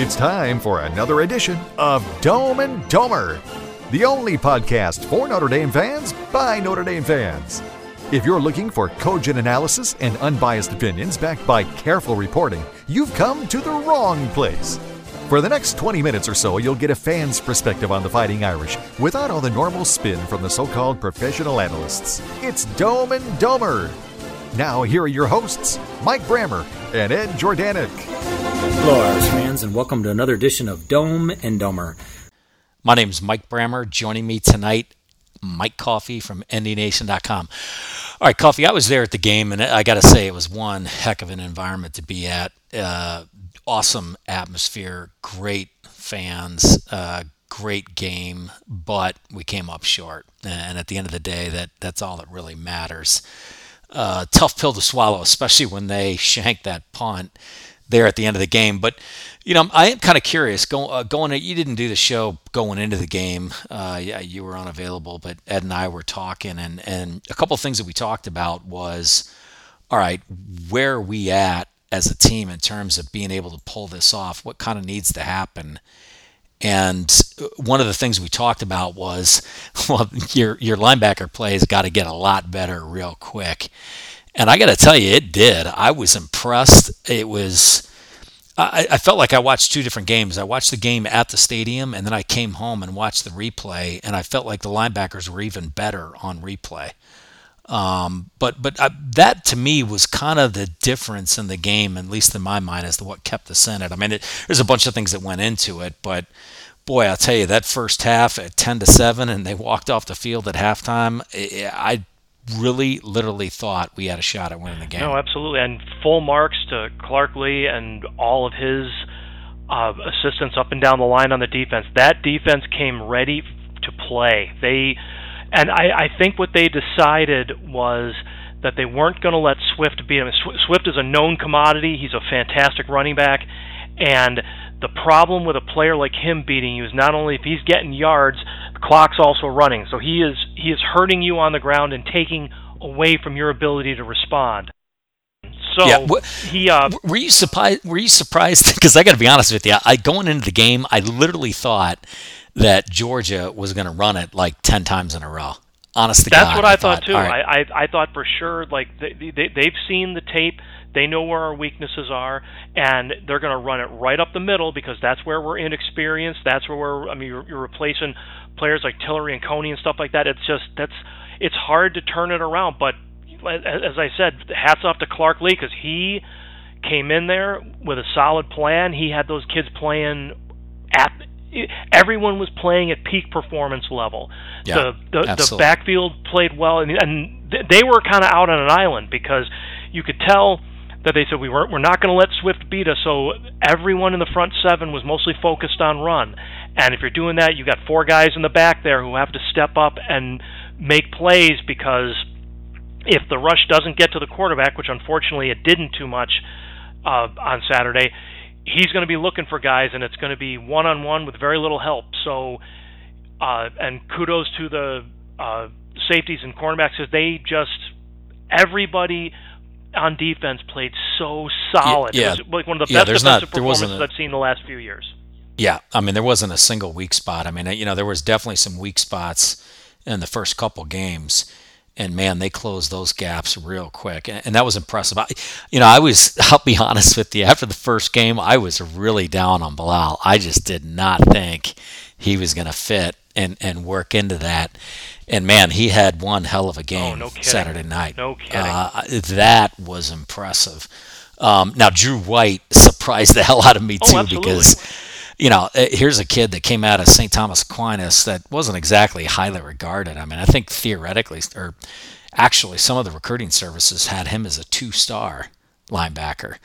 It's time for another edition of Dome and Domer, the only podcast for Notre Dame fans by Notre Dame fans. If you're looking for cogent analysis and unbiased opinions backed by careful reporting, you've come to the wrong place. For the next 20 minutes or so, you'll get a fan's perspective on the Fighting Irish without all the normal spin from the so-called professional analysts. It's Dome and Domer. Now, here are your hosts, Mike Brammer and Ed Jordanek. Hello, Irish fans, and welcome to another edition of Dome and Domer. My name is Mike Brammer. Joining me tonight, Mike Coffey from NDNation.com. All right, Coffey, I was there at the game, and I got to say it was one heck of an environment to be at. Awesome atmosphere, great fans, great game, but we came up short. And at the end of the day, that's all that really matters. Tough pill to swallow, especially when they shanked that punt there at the end of the game. But, you know, I am kind of curious. You didn't do the show going into the game. Yeah, you were unavailable, but Ed and I were talking, and a couple of things that we talked about was, all right, where are we at as a team in terms of being able to pull this off? What kind of needs to happen? And one of the things we talked about was, well, your linebacker play has got to get a lot better real quick. And I got to tell you, it did. I was impressed. I felt like I watched two different games. I watched the game at the stadium, and then I came home and watched the replay, and I felt like the linebackers were even better on replay. But that to me was kind of the difference in the game, at least in my mind, as to what kept us in it. I mean, there's a bunch of things that went into it, but boy, I'll tell you, that first half at 10-7, and they walked off the field at halftime, I really literally thought we had a shot at winning the game. No, absolutely, and full marks to Clark Lee and all of his assistants up and down the line on the defense. That defense came ready to play. And I think what they decided was that they weren't going to let Swift beat him. Swift is a known commodity. He's a fantastic running back. And the problem with a player like him beating you is not only if he's getting yards, the clock's also running. So he is hurting you on the ground and taking away from your ability to respond. So yeah, were you surprised? Because I got to be honest with you, going into the game, I literally thought that Georgia was going to run it like 10 times in a row. Honest to God. That's what I thought too. Right. I thought for sure, like they've seen the tape, they know where our weaknesses are, and they're going to run it right up the middle because that's where we're inexperienced. That's where you're replacing players like Tillery and Coney and stuff like that. It's hard to turn it around. But as I said, hats off to Clark Lee because he came in there with a solid plan. He had those kids playing everyone was playing at peak performance level. Yeah, the backfield played well, and they were kind of out on an island because you could tell that they said we're not going to let Swift beat us. So everyone in the front seven was mostly focused on run. And if you're doing that, you got four guys in the back there who have to step up and make plays because if the rush doesn't get to the quarterback, which unfortunately it didn't too much on Saturday, he's going to be looking for guys, and it's going to be one-on-one with very little help. So, and kudos to the safeties and cornerbacks because everybody on defense played so solid. Yeah. It was like one of the best defensive performances I've seen in the last few years. Yeah, I mean, there wasn't a single weak spot. I mean, there was definitely some weak spots in the first couple games. And man, they closed those gaps real quick, and that was impressive. I'll be honest with you. After the first game, I was really down on Bilal. I just did not think he was going to fit and work into that. And man, he had one hell of a game Saturday night. No kidding. That was impressive. Now, Drew White surprised the hell out of me too because. Here's a kid that came out of St. Thomas Aquinas that wasn't exactly highly regarded. I mean, I think theoretically, or actually some of the recruiting services had him as a 2-star linebacker.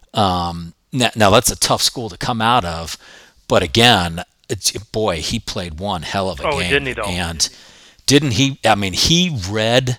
Now that's a tough school to come out of, but again, he played one hell of a game. Didn't he though? And didn't he? I mean, he read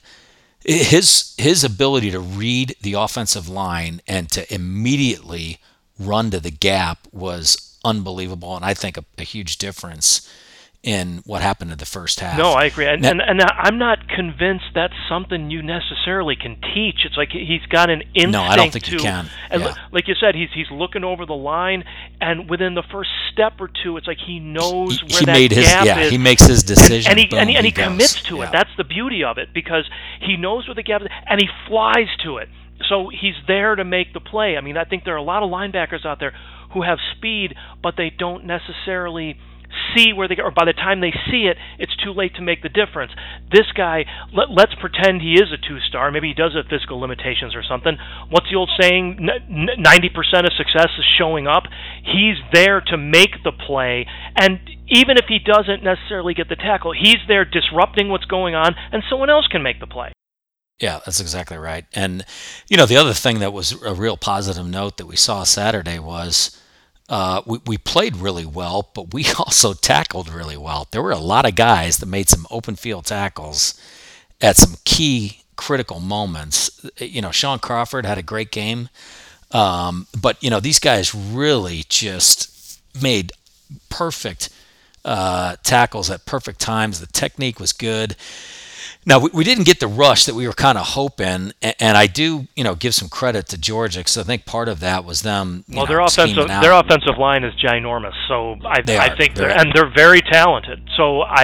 his ability to read the offensive line and to immediately run to the gap was unbelievable, and I think a huge difference in what happened in the first half. No, I agree. And I'm not convinced that's something you necessarily can teach. It's like he's got an instinct. No, I don't think you can. And like you said, he's looking over the line, and within the first step or two, it's like he knows where he that made his, gap yeah, is. he makes his decision. And he goes. commits to Yeah. it. That's the beauty of it, because he knows where the gap is, and he flies to it. So he's there to make the play. I mean, I think there are a lot of linebackers out there who have speed, but they don't necessarily see where they go, or by the time they see it, it's too late to make the difference. This guy, let's pretend he is a two-star. Maybe he does have physical limitations or something. What's the old saying? 90% of success is showing up. He's there to make the play, and even if he doesn't necessarily get the tackle, he's there disrupting what's going on, and someone else can make the play. Yeah, that's exactly right. And, the other thing that was a real positive note that we saw Saturday was we played really well, but we also tackled really well. There were a lot of guys that made some open field tackles at some key critical moments. Sean Crawford had a great game, but, these guys really just made perfect tackles at perfect times. The technique was good. Now, we didn't get the rush that we were kind of hoping, and I do, give some credit to Georgia, because I think part of that was them. Their offensive line is ginormous, so I think they're very talented. So I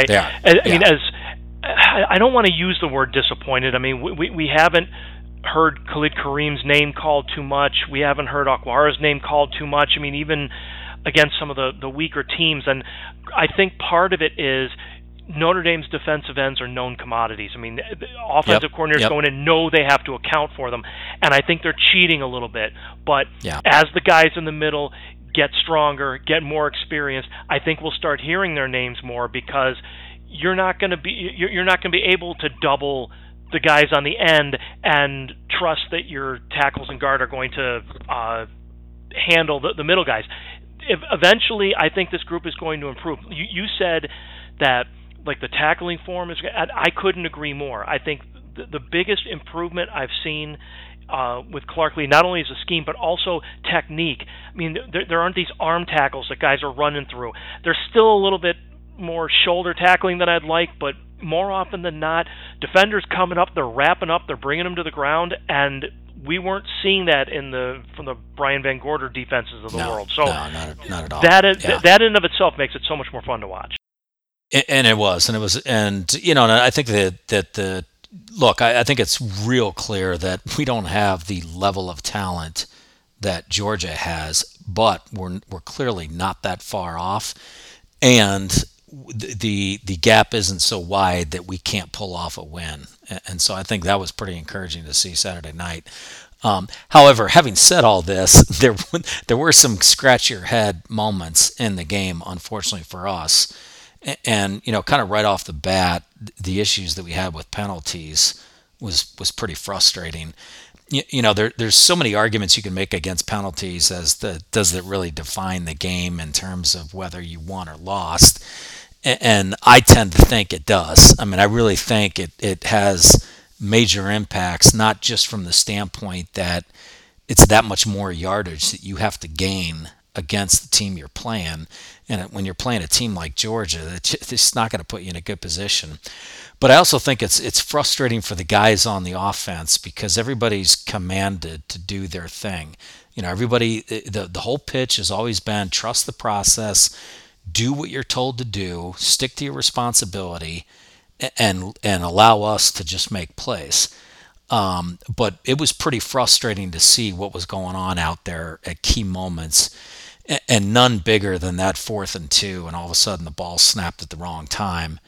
don't want to use the word disappointed. I mean, we haven't heard Khalid Kareem's name called too much. We haven't heard Akwara's name called too much. I mean, even against some of the weaker teams, and I think part of it is Notre Dame's defensive ends are known commodities. I mean, the offensive coordinators go in and know they have to account for them, and I think they're cheating a little bit. But as the guys in the middle get stronger, get more experienced, I think we'll start hearing their names more, because you're not going to be able to double the guys on the end and trust that your tackles and guard are going to handle the middle guys. Eventually, I think this group is going to improve. You said that, like, the tackling form is. I couldn't agree more. I think the biggest improvement I've seen with Clark Lea, not only as a scheme but also technique. I mean, there aren't these arm tackles that guys are running through. There's still a little bit more shoulder tackling than I'd like, but more often than not, defenders coming up, they're wrapping up, they're bringing them to the ground, and we weren't seeing that from the Brian Van Gorder defenses of the world. So not at all. That in of itself makes it so much more fun to watch. And it was, and I think I think it's real clear that we don't have the level of talent that Georgia has, but we're clearly not that far off, and the gap isn't so wide that we can't pull off a win. And so I think that was pretty encouraging to see Saturday night. However, having said all this, there were some scratch your head moments in the game, unfortunately for us. And, kind of right off the bat, the issues that we had with penalties was pretty frustrating. There's so many arguments you can make against penalties does it really define the game in terms of whether you won or lost? And I tend to think it does. I mean, I really think it has major impacts, not just from the standpoint that it's that much more yardage that you have to gain against the team you're playing. And when you're playing a team like Georgia, it's not going to put you in a good position. But I also think it's frustrating for the guys on the offense, because everybody's commanded to do their thing. Everybody, the whole pitch has always been trust the process, do what you're told to do, stick to your responsibility, and allow us to just make plays. But it was pretty frustrating to see what was going on out there at key moments, and none bigger than that 4th and 2, and all of a sudden the ball snapped at the wrong time.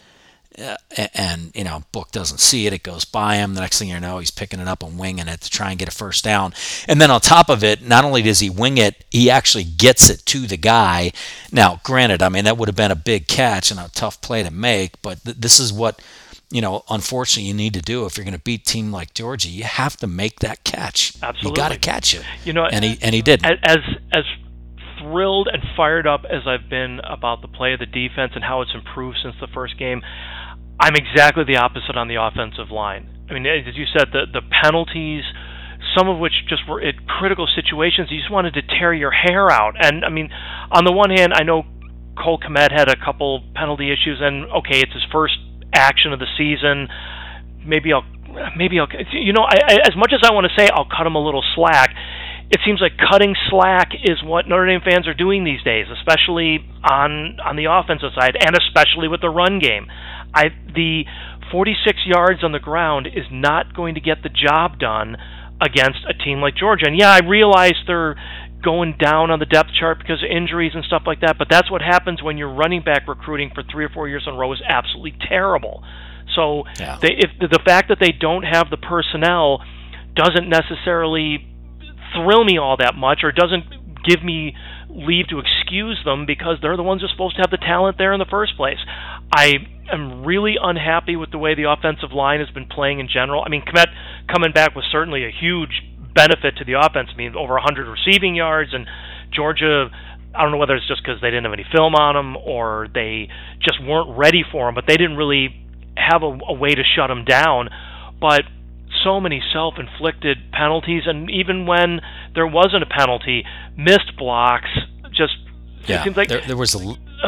And Book doesn't see it. It goes by him. The next thing you know, he's picking it up and winging it to try and get a first down. And then on top of it, not only does he wing it, he actually gets it to the guy. Now, granted, I mean, that would have been a big catch and a tough play to make, but this is what, unfortunately you need to do if you're going to beat a team like Georgia. You have to make that catch. Absolutely. You got to catch it. And he did. As thrilled and fired up as I've been about the play of the defense and how it's improved since the first game, I'm exactly the opposite on the offensive line. I mean, as you said, the penalties, some of which just were at critical situations, you just wanted to tear your hair out. And, I mean, on the one hand, I know Cole Kmet had a couple penalty issues, and, okay, it's his first action of the season. Maybe I'll as much as I want to say I'll cut him a little slack, it seems like cutting slack is what Notre Dame fans are doing these days, especially on the offensive side, and especially with the run game. The 46 yards on the ground is not going to get the job done against a team like Georgia. And yeah, I realize they're going down on the depth chart because of injuries and stuff like that, but that's what happens when your running back recruiting for 3 or 4 years in a row is absolutely terrible. So yeah. if the fact that they don't have the personnel doesn't necessarily thrill me all that much, or doesn't give me leave to excuse them, because they're the ones who are supposed to have the talent there in the first place. I am really unhappy with the way the offensive line has been playing in general. I mean, Kmet coming back was certainly a huge benefit to the offense. I mean, over 100 receiving yards, and Georgia, I don't know whether it's just because they didn't have any film on him or they just weren't ready for him, but they didn't really have a way to shut him down. But so many self-inflicted penalties, and even when there wasn't a penalty, missed blocks. Just yeah, it seems like there was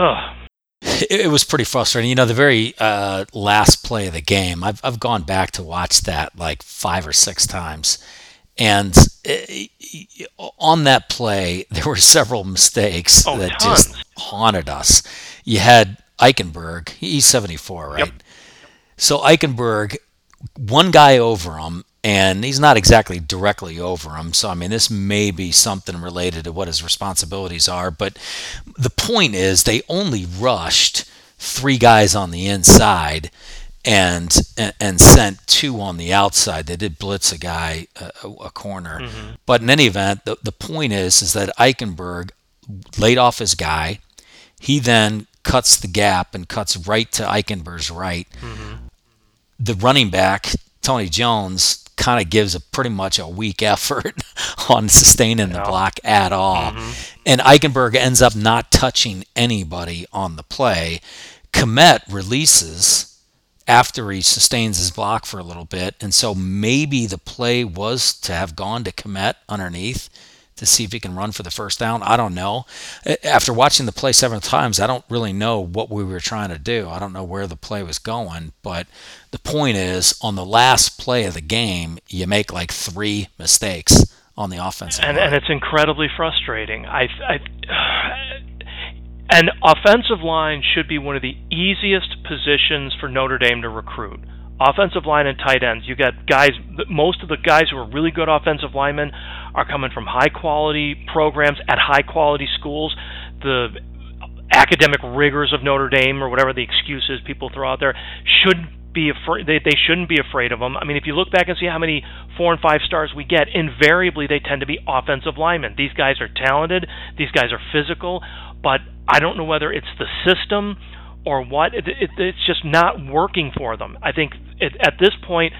it was pretty frustrating. You know, the very last play of the game, I've gone back to watch that like 5 or 6 times, and on that play there were several mistakes that tons. Just haunted us. You had Eichenberg, he's 74, right? Yep. So Eichenberg, one guy over him, and he's not exactly directly over him. So, I mean, this may be something related to what his responsibilities are. But the point is, they only rushed 3 guys on the inside and sent 2 on the outside. They did blitz a guy, a corner. Mm-hmm. But in any event, the point is that Eichenberg laid off his guy. He then cuts the gap and cuts right to Eichenberg's right. Mm-hmm. The running back, Tony Jones, kind of gives pretty much a weak effort on sustaining the block at all. Mm-hmm. And Eichenberg ends up not touching anybody on the play. Kmet releases after he sustains his block for a little bit, and so maybe the play was to have gone to Kmet underneath to see if he can run for the first down. I don't know. After watching the play several times, I don't really know what we were trying to do. I don't know where the play was going, but the point is, on the last play of the game, you make like 3 mistakes on the offensive line. And it's incredibly frustrating. An offensive line should be one of the easiest positions for Notre Dame to recruit. Offensive line and tight ends. You got guys, most of the guys who are really good offensive linemen are coming from high-quality programs at high-quality schools. The academic rigors of Notre Dame, or whatever the excuses people throw out there, should be afraid. They shouldn't be afraid of them. I mean, if you look back and see how many 4 and 5 stars we get, invariably they tend to be offensive linemen. These guys are talented. These guys are physical. But I don't know whether it's the system or what. It's just not working for them. I think at this point,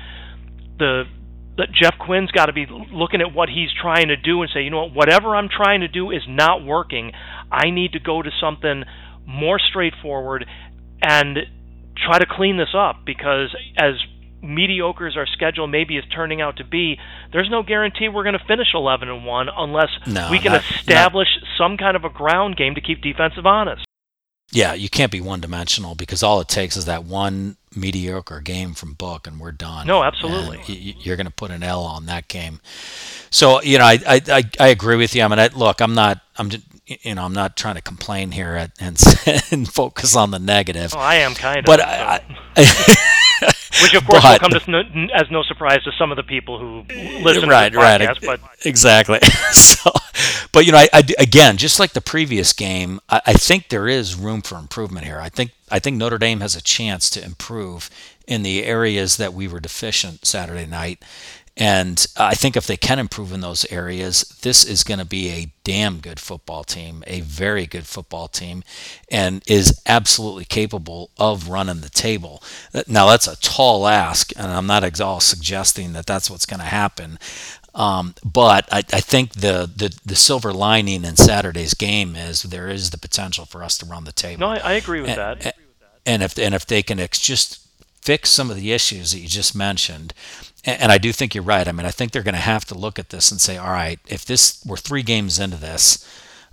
Jeff Quinn's got to be looking at what he's trying to do and say, you know what, whatever I'm trying to do is not working. I need to go to something more straightforward and try to clean this up, because as mediocre as our schedule maybe is turning out to be, there's no guarantee we're going to finish 11-1 unless we can establish some kind of a ground game to keep defensive honest. Yeah, you can't be one-dimensional, because all it takes is that one mediocre game from Book, and we're done. No, absolutely. You're going to put an L on that game. So, you know, I agree with you. I mean, look, I'm not trying to complain here and focus on the negative. Oh, I am kind of. But which, of course, will come as no surprise to some of the people who listen to the podcast. But exactly. So, but, you know, again, just like the previous game, I think there is room for improvement here. I think Notre Dame has a chance to improve in the areas that we were deficient Saturday night. And I think if they can improve in those areas, this is going to be a damn good football team, a very good football team, and is absolutely capable of running the table. Now, that's a tall ask, and I'm not at all suggesting that that's what's going to happen. But I think the silver lining in Saturday's game is there is the potential for us to run the table. No, I agree with that. And if they can just fix some of the issues that you just mentioned. And I do think you're right. I mean, I think they're going to have to look at this and say, all right, if we're 3 games into this,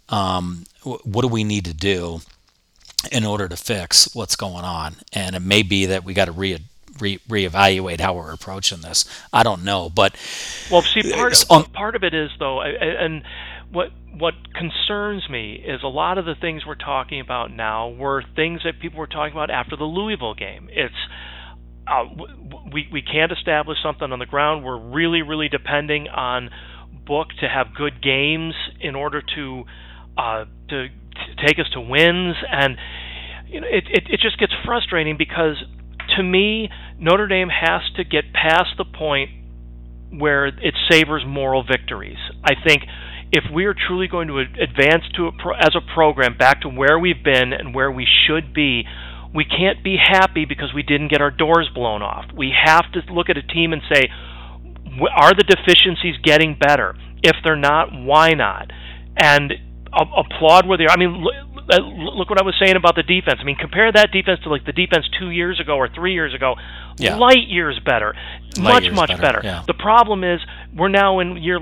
what do we need to do in order to fix what's going on? And it may be that we got to reevaluate how we're approaching this. I don't know, but well, see, part of it is though, and what concerns me is a lot of the things we're talking about now were things that people were talking about after the Louisville game. It's we can't establish something on the ground. We're really depending on Book to have good games in order to take us to wins, and it just gets frustrating because to me Notre Dame has to get past the point where it savors moral victories. I think if we are truly going to advance as a program back to where we've been and where we should be, we can't be happy because we didn't get our doors blown off. We have to look at a team and say, are the deficiencies getting better? If they're not, why not? And applaud where they are. I mean, look what I was saying about the defense. I mean, compare that defense to like the defense 2 years ago or 3 years ago. Yeah. Light years better. Much better. Yeah. The problem is we're now in year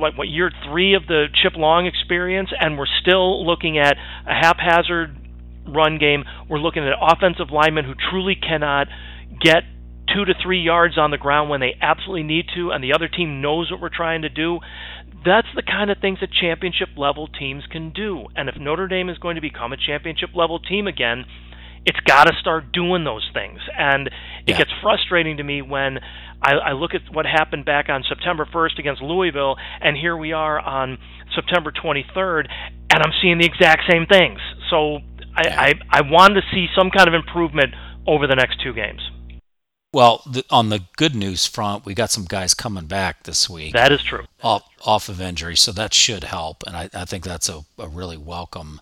3 of the Chip Long experience, and we're still looking at a haphazard run game. We're looking at offensive linemen who truly cannot get 2 to 3 yards on the ground when they absolutely need to, and the other team knows what we're trying to do. That's the kind of things that championship-level teams can do. And if Notre Dame is going to become a championship-level team again, it's got to start doing those things. And it gets frustrating to me when I look at what happened back on September 1st against Louisville, and here we are on September 23rd, and I'm seeing the exact same things. So I want to see some kind of improvement over the next 2 games. Well, on the good news front, we got some guys coming back this week. That is true. Off of injury, so that should help, and I think that's a really welcome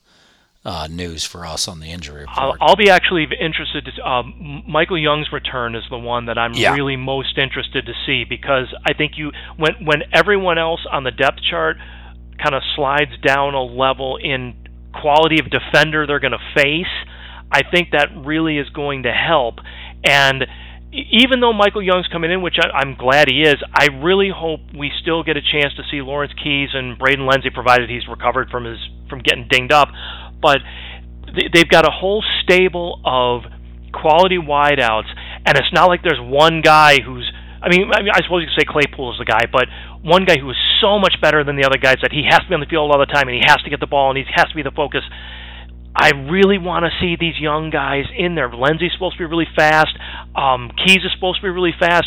news for us on the injury report. I'll be actually interested to Michael Young's return is the one that I'm really most interested to see, because I think when everyone else on the depth chart kind of slides down a level in quality of defender they're going to face, I think that really is going to help. And even though Michael Young's coming in, which I'm glad he is, I really hope we still get a chance to see Lawrence Keys and Braden Lenzy, provided he's recovered from getting dinged up. But they've got a whole stable of quality wideouts, and it's not like there's one guy who's, I suppose you could say Claypool is the guy, but one guy who is so much better than the other guys that he has to be on the field all the time, and he has to get the ball, and he has to be the focus. I really want to see these young guys in there. Lenzy's supposed to be really fast. Keys is supposed to be really fast.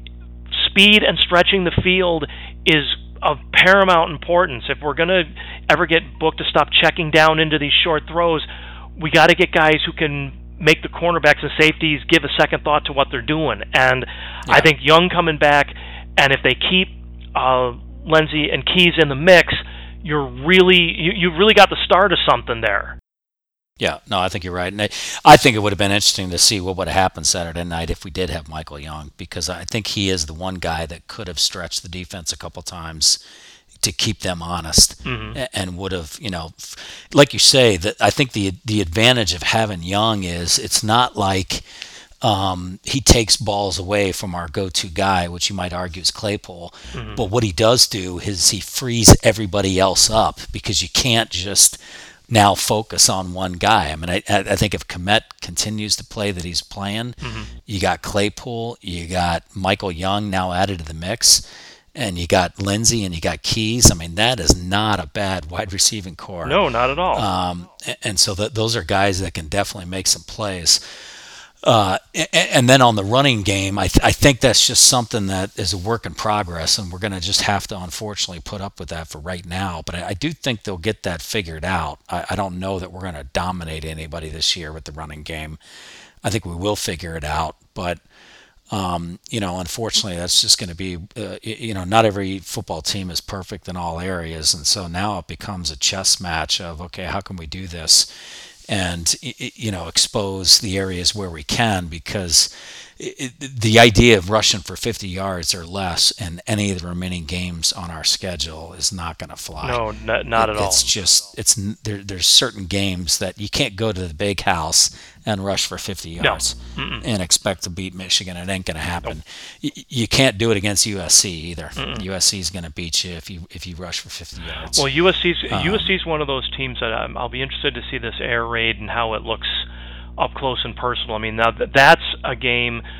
Speed and stretching the field is of paramount importance. If we're going to ever get Book to stop checking down into these short throws, we got to get guys who can make the cornerbacks and safeties give a second thought to what they're doing. And I think Young coming back, and if they keep Lenzy and Keys in the mix, you've really got the start of something there. Yeah, no, I think you're right. And I think it would have been interesting to see what would have happened Saturday night if we did have Michael Young, because I think he is the one guy that could have stretched the defense a couple times to keep them honest, and would have, like you say, that I think the advantage of having Young is it's not like he takes balls away from our go-to guy, which you might argue is Claypool. But what he does do is he frees everybody else up, because you can't just now focus on one guy. I mean, I think if Kmet continues to play that he's playing, you got Claypool, you got Michael Young now added to the mix, and you got Lenzy and you got Keys. I mean, that is not a bad wide receiving core. No, not at all. And so those are guys that can definitely make some plays. And then on the running game, I think that's just something that is a work in progress, and we're going to just have to unfortunately put up with that for right now. But I do think they'll get that figured out. I don't know that we're going to dominate anybody this year with the running game. I think we will figure it out, but unfortunately, that's just going to be, not every football team is perfect in all areas, and so now it becomes a chess match of, okay, how can we do this? And expose the areas where we can, because the idea of rushing for 50 yards or less in any of the remaining games on our schedule is not going to fly. No, not at all. It's just there's certain games that you can't go to the big house and rush for 50 yards and expect to beat Michigan. It ain't going to happen. Nope. You can't do it against USC either. USC is going to beat you if you rush for 50 yards. Well, USC's one of those teams that I'll be interested to see this air raid and how it looks up close and personal. I mean, now that's a game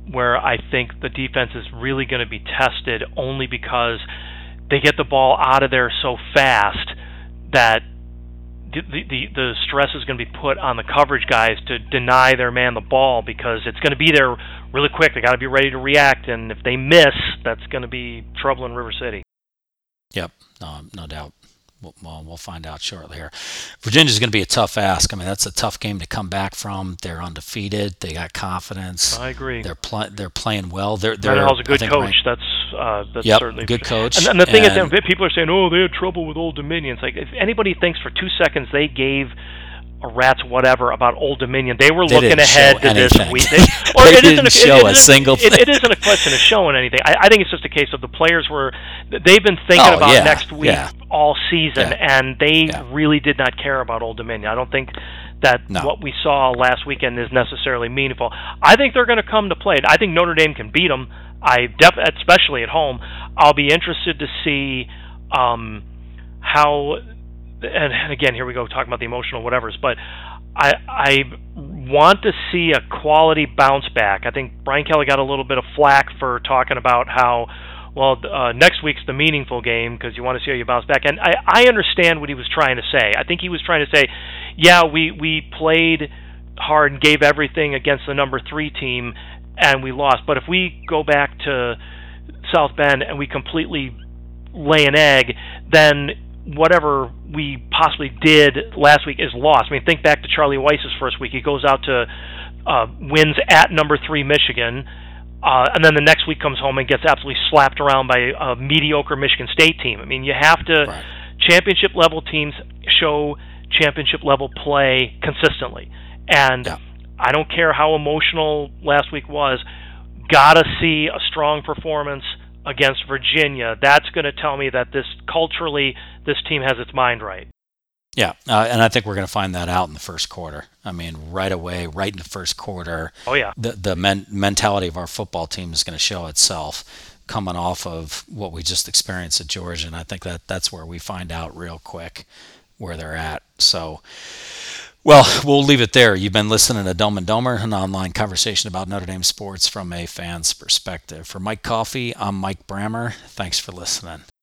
where I think the defense is really going to be tested, only because they get the ball out of there so fast that the stress is going to be put on the coverage guys to deny their man the ball, because it's going to be there really quick. They got to be ready to react, and if they miss, that's going to be trouble in River City. Yep, no doubt. We'll find out shortly here. Virginia's going to be a tough ask. I mean, that's a tough game to come back from. They're undefeated. They got confidence. I agree. They're playing well. Mendenhall's a good coach. That's yep, certainly good coach. And the thing is, that people are saying, "Oh, they had trouble with Old Dominion." It's like, if anybody thinks for 2 seconds they gave a rat's whatever about Old Dominion, they were looking ahead to this week. They didn't show a single thing. It isn't a question of showing anything. I think it's just a case of the players they've been thinking about next week all season, and they really did not care about Old Dominion. I don't think that what we saw last weekend is necessarily meaningful. I think they're going to come to play. I think Notre Dame can beat them. Especially at home. I'll be interested to see how. And again, here we go talking about the emotional whatevers, but I want to see a quality bounce back. I think Brian Kelly got a little bit of flack for talking about how, next week's the meaningful game because you want to see how you bounce back. And I understand what he was trying to say. I think he was trying to say, we played hard and gave everything against the number 3 team and we lost. But if we go back to South Bend and we completely lay an egg, then whatever we possibly did last week is lost. I mean, think back to Charlie Weiss's first week. He goes out to wins at number 3 Michigan, and then the next week comes home and gets absolutely slapped around by a mediocre Michigan State team. I mean, you have to championship level teams show championship level play consistently, and I don't care how emotional last week was. Gotta see a strong performance against Virginia. That's going to tell me that culturally this team has its mind right. Yeah, and I think we're going to find that out in the first quarter. I mean, right away, right in the first quarter. Oh yeah. The mentality of our football team is going to show itself coming off of what we just experienced at Georgia, and I think that's where we find out real quick where they're at. So, well, we'll leave it there. You've been listening to Dome and Domer, an online conversation about Notre Dame sports from a fan's perspective. For Mike Coffey, I'm Mike Brammer. Thanks for listening.